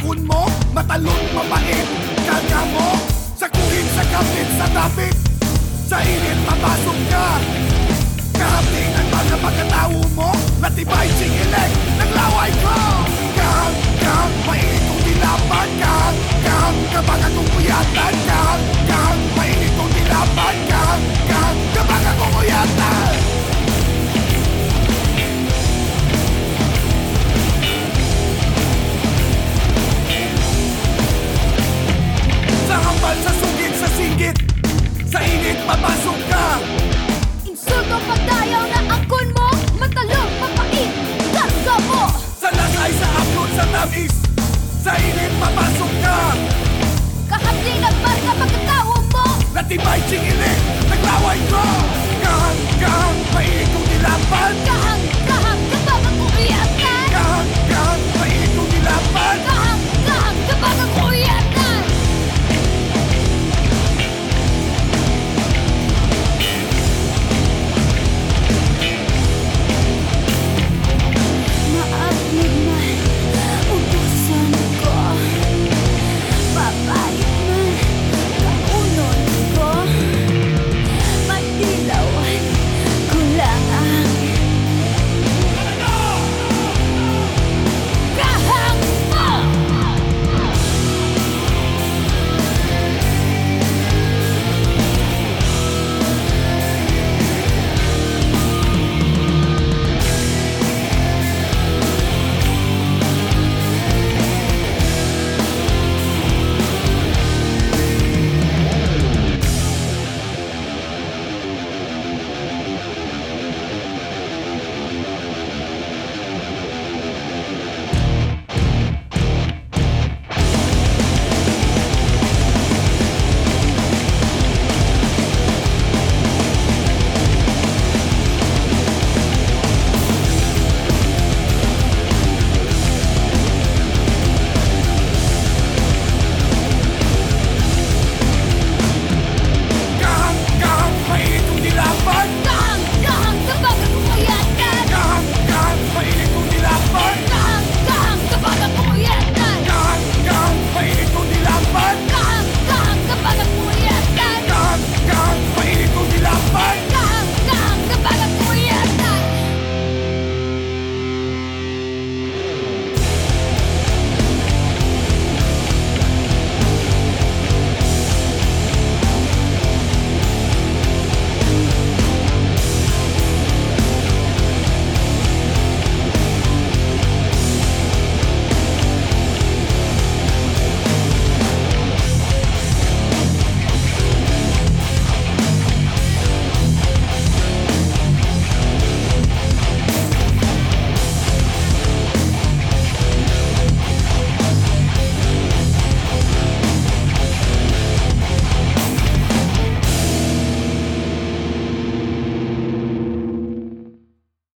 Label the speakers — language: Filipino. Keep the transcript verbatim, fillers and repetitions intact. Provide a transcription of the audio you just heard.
Speaker 1: ahon mo, matalon mabait. Kanya mo, sakuhin sa kapit sa dapit. Sa init papasok ka, kahapting ang mga pagkatao mo. Matibay singilig, naglaway ko. Kang, kang, mainit kong dilapan. Kang, kang, kabagan kong kuyatan. Kang, kang, mainit kong dilapan. Kang, kang, kabagan kong kuyatan. Sa hambal, sa sugit, sa singgit, sa init papasok ka.
Speaker 2: Insulto pagdayaw na angkon mo, matalong mapait, karga mo.
Speaker 1: Sa lasay, sa aplot, sa tamis, sa init papasok ka.
Speaker 2: Kahapli nagmarka pagkatao mo.
Speaker 1: Natibay singilig, naglaway ko. Kahang, kahang, mainit kong dilapan.
Speaker 2: Kahang